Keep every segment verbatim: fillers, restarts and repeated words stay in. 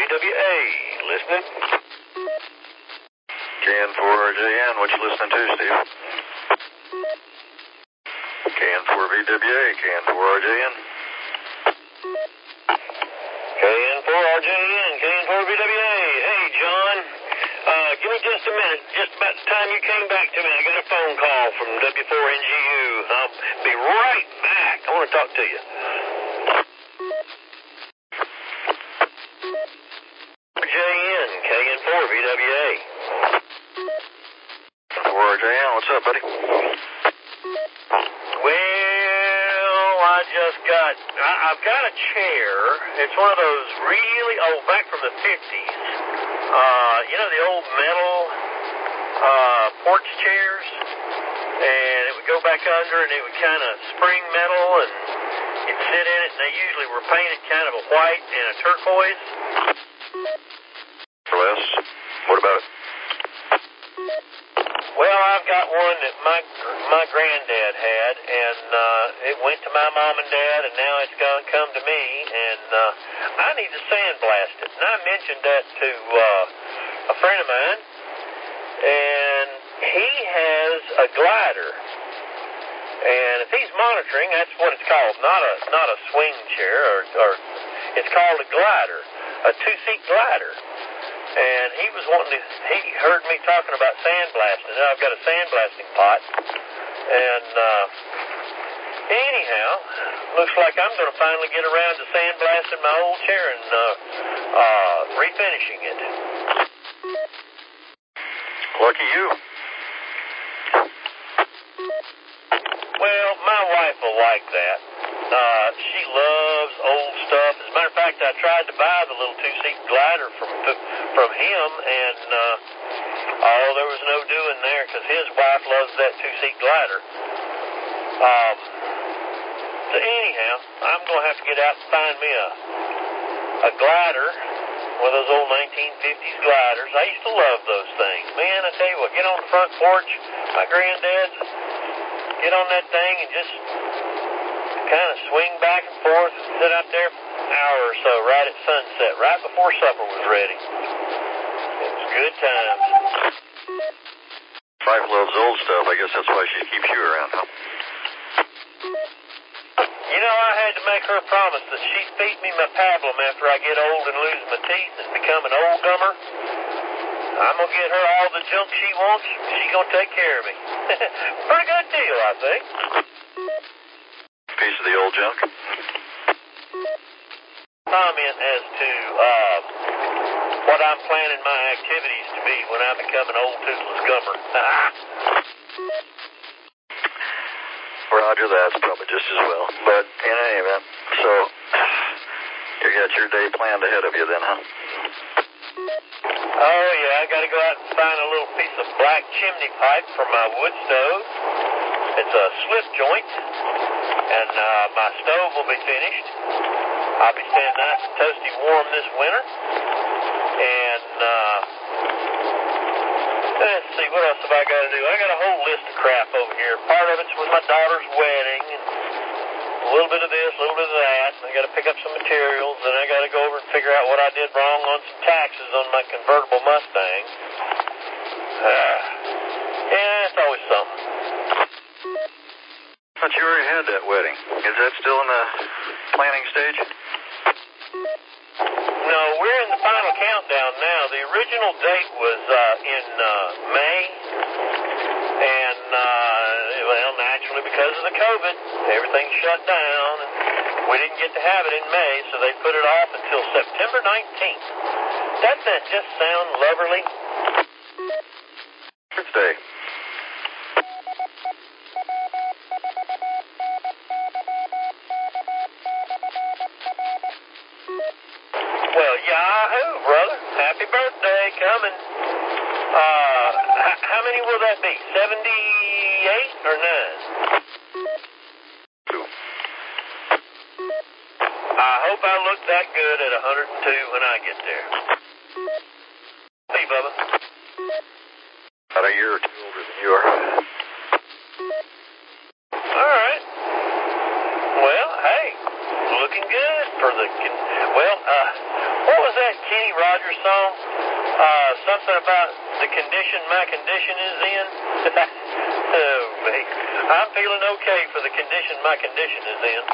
W A, listening. K N four R J N, what you listening to, Steve? K N four V W A, K N four R J N. K N four R J N, K N four V W A. Hey, John. Uh, give me just a minute. Just about the time you came back to me, I got a phone call from W four N G U. I'll be right back. I want to talk to you. J N, K N four V W A. four R J N, what's up, buddy? Well, I just got, I, I've got a chair. It's one of those really old, back from the fifties. Uh, you know, the old metal uh, porch chairs? And it would go back under and it would kind of spring metal and you'd sit in it, and they usually were painted kind of a white and a turquoise. Les, what about it? Well, I've got one that my my granddad had, and uh, it went to my mom and dad, and now it's gonna come to me, and uh, I need to sandblast it. And I mentioned that to uh, a friend of mine, and he has a glider, and if he's monitoring, that's what it's called, not a not a swing chair, or, or it's called a glider, a two-seat glider. And he was wanting to, he heard me talking about sandblasting. Now I've got a sandblasting pot. And, uh, anyhow, looks like I'm going to finally get around to sandblasting my old chair and, uh, uh, refinishing it. Lucky you. Well, my wife will like that. Uh, she loves old stuff. As a matter of fact, I tried to buy the little two-seat glider from from him, and uh, oh, there was no doing there because his wife loves that two-seat glider. Um, so anyhow, I'm going to have to get out and find me a a glider, one of those old nineteen fifties gliders. I used to love those things. Man, I tell you what, get on the front porch, my granddad's, get on that thing and just kind of swing back and forth and sit out there for an hour or so right at sunset, right before supper was ready. It was good times. Wife loves old stuff. I guess that's why she keeps you around, huh? You know, I had to make her promise that she'd feed me my pablum after I get old and lose my teeth and become an old gummer. I'm going to get her all the junk she wants. She's going to take care of me. Pretty good deal, I think. Piece of the old junk. Comment as to uh, what I'm planning my activities to be when I become an old toothless gummer. Roger, that's probably just as well. But in any event, so you got your day planned ahead of you then, huh? Oh, yeah, I got to go out and find a little piece of black chimney pipe for my wood stove. It's a slip joint, and uh, my stove will be finished. I'll be staying nice and toasty warm this winter. And uh, let's see, what else have I got to do? I got a whole list of crap over here. Part of it's with my daughter's wedding, and a little bit of this, a little bit of that. I got to pick up some materials, and I got to go over and figure out what I did wrong on some taxes on my convertible Mustang. Uh, yeah, it's always something. But you already had that wedding. Is that still in the planning stage? No, we're in the final countdown now. The original date was uh, in uh, May, and uh, well, naturally because of the COVID, everything shut down, and we didn't get to have it in May, so they put it off until September nineteenth. Doesn't that just sound loverly? Good day. Well, yahoo, brother. Happy birthday coming. Uh, h- how many will that be? seventy-eight or nine? Two. I hope I look that good at one hundred two when I get there. Hey, Bubba. About a year or two older than you are. All right. Well, hey, looking good for the... Well, uh, what was that that Kenny Rogers song? Uh, something about the condition my condition is in. Oh, man. I'm feeling okay for the condition my condition is in.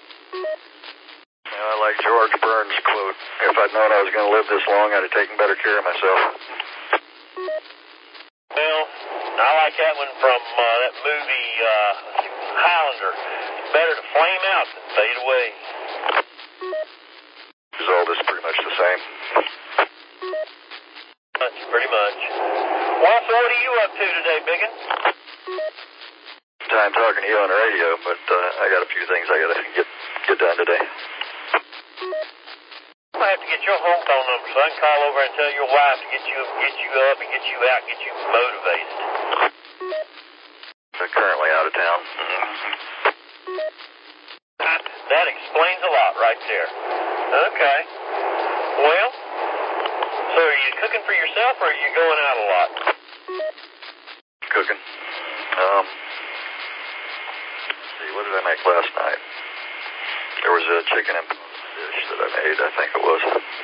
I like George Burns' quote, if I'd known I was going to live this long, I'd have taken better care of myself. Well, I like that one from uh, that movie, uh, Highlander. Better to flame out than fade away. Is all this pretty much the same? That's pretty much. Well, so what are you up to today, Biggin? Time talking to you on the radio, but uh, I got a few things I got to get get done today. I have to get your home phone number so I can call over and tell your wife to get you get you up and get you out, get you motivated. I'm currently out of town. That explains a lot right there. Okay. Well, so are you cooking for yourself or are you going out a lot? Cooking. Um, let's see, what did I make last night? There was a chicken and dish that I made, I think it was.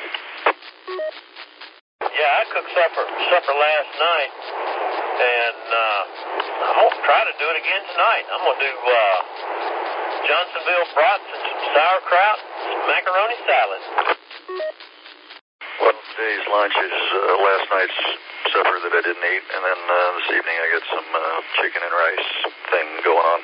Yeah, I cooked supper supper last night, and uh, I'll try to do it again tonight. I'm going to do uh, Johnsonville brats and some sauerkraut and some macaroni salad. Well, today's lunch is uh, last night's supper that I didn't eat, and then uh, this evening I got some uh, chicken and rice thing going on.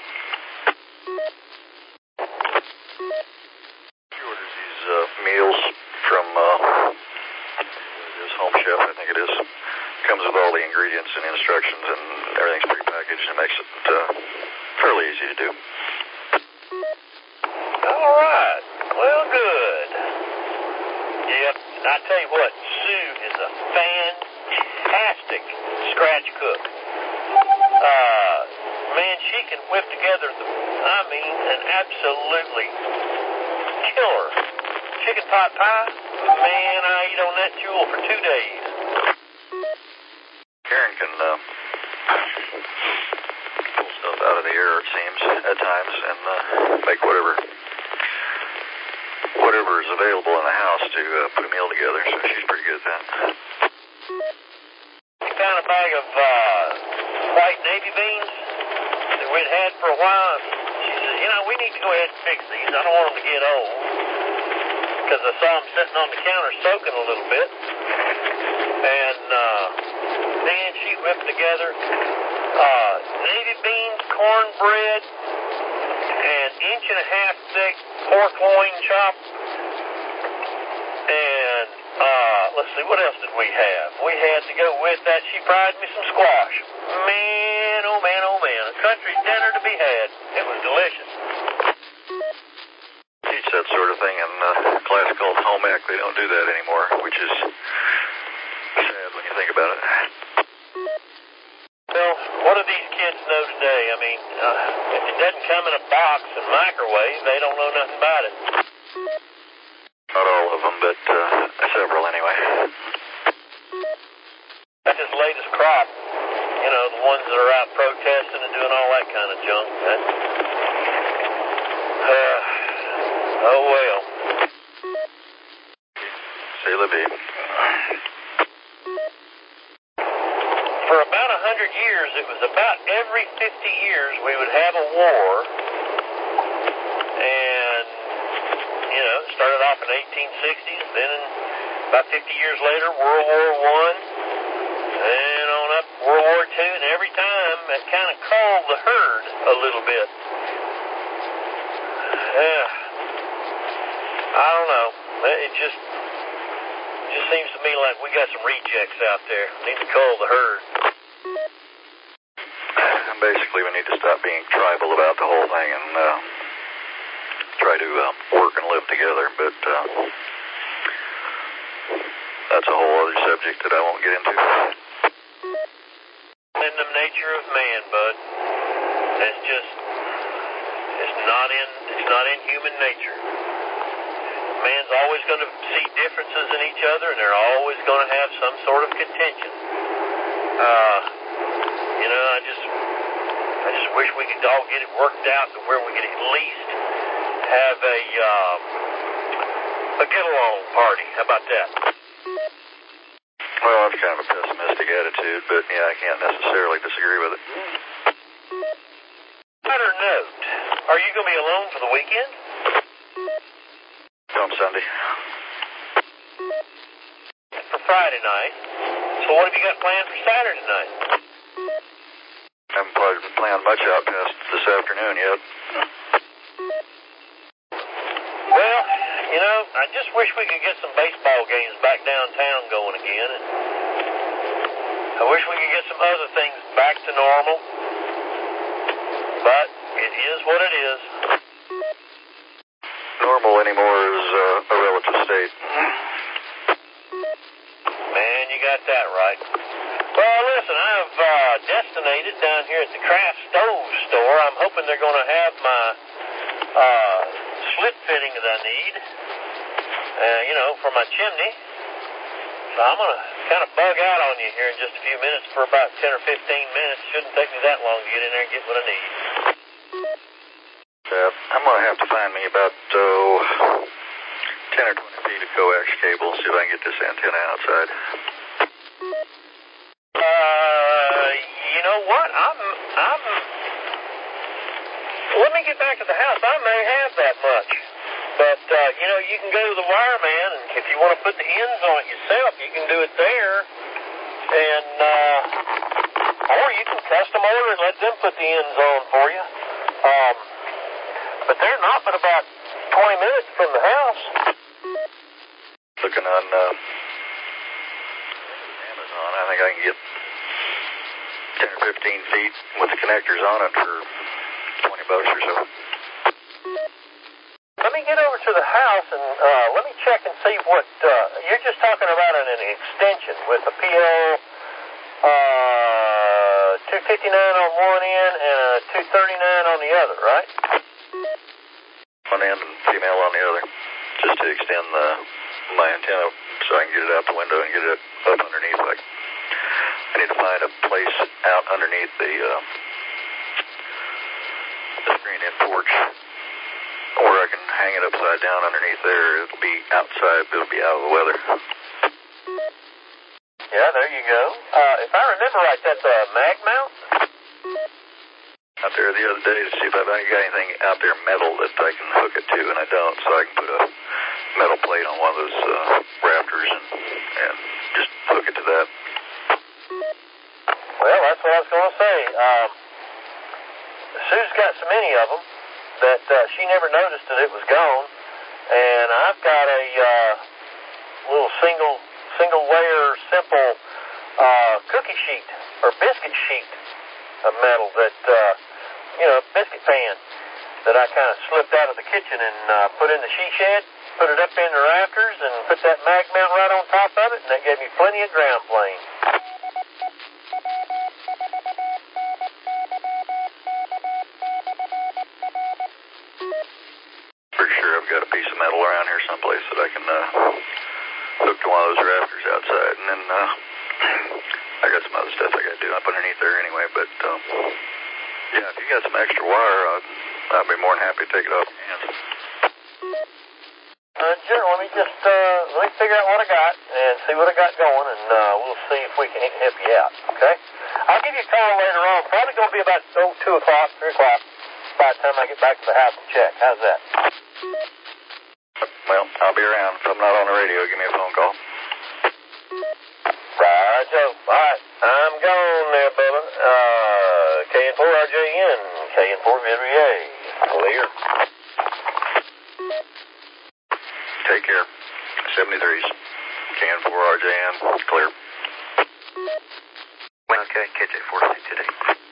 She orders these uh, meals from uh, this Home Chef, I think it is. Comes with all the ingredients and instructions, and everything's prepackaged, and makes it uh, fairly easy to do. All right. Well, good. Yep. And I tell you what, Sue is a fantastic scratch cook. Uh, man, she can whip together, the, I mean, an absolutely killer chicken pot pie. Man, I eat on that jewel for two days. Karen can uh, pull stuff out of the air, it seems, at times, and uh, make whatever whatever is available in the house to uh, put a meal together, so she's pretty good at that. We found a bag of uh, white navy beans that we'd had for a while. She says, you know, we need to go ahead and fix these. I don't want them to get old. Because I saw them sitting on the counter soaking a little bit. And, uh, man, she whipped together uh, navy beans, cornbread, and inch and a half thick pork loin chop. And, uh, let's see, what else did we have? We had to go with that. She fried me some squash. Man, oh man, oh man, a country dinner to be had. It was delicious. Teach that sort of thing in a class called home ec. They don't do that anymore, which is sad when you think about it. Well, what do these kids know today? I mean, uh, if it doesn't come in a box and microwave, they don't know nothing about it. Not all of them, but uh, several anyway. That's his latest crop. You know, the ones that are out protesting and doing all that kind of junk. That, uh, oh well. C'est la vie. For about a hundred years, it was about every fifty years we would have a war. And, you know, it started off in eighteen sixties, then in, about fifty years later, World War One, and on up World War Two, and every time it kind of culled the herd a little bit. Yeah. I don't know. It just, just seems to me like we got some rejects out there. We need to cull the herd. And basically, we need to stop being tribal about the whole thing and uh, try to uh, work and live together. But uh, that's a whole other subject that I won't get into. In the nature of man, bud. It's just, it's not in, it's not in human nature. Man's always going to see differences in each other, and they're always going to have some sort of contention. Uh, you know, I just, I just wish we could all get it worked out to where we could at least have a, um, a get-along party. How about that? Well, that's kind of a pessimistic attitude, but yeah, I can't necessarily disagree with it. Matter note, are you going to be alone for the weekend? On Sunday. For Friday night. So what have you got planned for Saturday night? I haven't probably planned much out past this afternoon yet. Well, you know, I just wish we could get some baseball games back downtown going again. And I wish we could get some other things back to normal. But it is what it is. Normal anymore is uh, a relative state. Man, you got that right. Well, listen, I've uh, destinated down here at the Craft Stove store. I'm hoping they're going to have my uh, slit fitting that I need, uh, you know, for my chimney. So I'm going to kind of bug out on you here in just a few minutes for about ten or fifteen minutes. Shouldn't take me that long to get in there and get what I need. Uh, I'm going to have to find me about oh, ten or twenty feet of coax cable, see if I can get this antenna outside. Uh, you know what? I'm, I'm, let me get back to the house. I may have that much. But, uh, you know, you can go to the wireman, and if you want to put the ends on it yourself, you can do it there. And, uh, or you can custom order and let them put the ends on for you. Um, but they're not but about twenty minutes from the house. Looking on, uh, Amazon, I think I can get ten or fifteen feet with the connectors on it for twenty bucks or so. Let me get over to the house and uh, let me check and see what, uh, you're just talking about an, an extension with a P L uh, two fifty-nine on one end and a two thirty-nine on the other, right? One end and female on the other, just to extend the, my antenna so I can get it out the window and get it up underneath. Like, I need to find a place out underneath the, uh, the screen-in porch, or I can hang it upside down underneath there. It'll be outside, but it'll be out of the weather. Yeah, there you go. Uh, if I remember right, that's a mag mount? Out there the other day to see if I've got anything out there metal that I can hook it to, and I don't, so I can put a metal plate on one of those uh, rafters and, and just hook it to that. Well, that's what I was going to say. Um, Sue's got so many of them that uh, she never noticed that it was gone, and I've got a uh, little single single layer simple uh, cookie sheet or biscuit sheet of metal that uh, you know, biscuit pan that I kind of slipped out of the kitchen and uh, put in the she shed, put it up in the rafters, and put that mag mount right on top of it, and that gave me plenty of ground plane. Pretty sure I've got a piece of metal around here someplace that I can uh, hook to one of those rafters outside, and then uh, I got some other stuff I got to do up underneath there anyway, but um, yeah, if you got some extra wire, I'd, I'd be more than happy to take it off your hands. Uh, sure, let me just, uh, let me figure out what I got and see what I got going, and uh, we'll see if we can help you out, okay? I'll give you a call later on. Probably going to be about oh, two o'clock, three o'clock, by the time I get back to the house and check. How's that? Well, I'll be around. If I'm not on the radio, give me a phone call. Right, Joe. All right, I'm gone there, Bubba. Uh, K N four R J N, K N four Vivier. Clear. Take care. seventy-threes. K N four R J N, clear. Okay, K J four C today.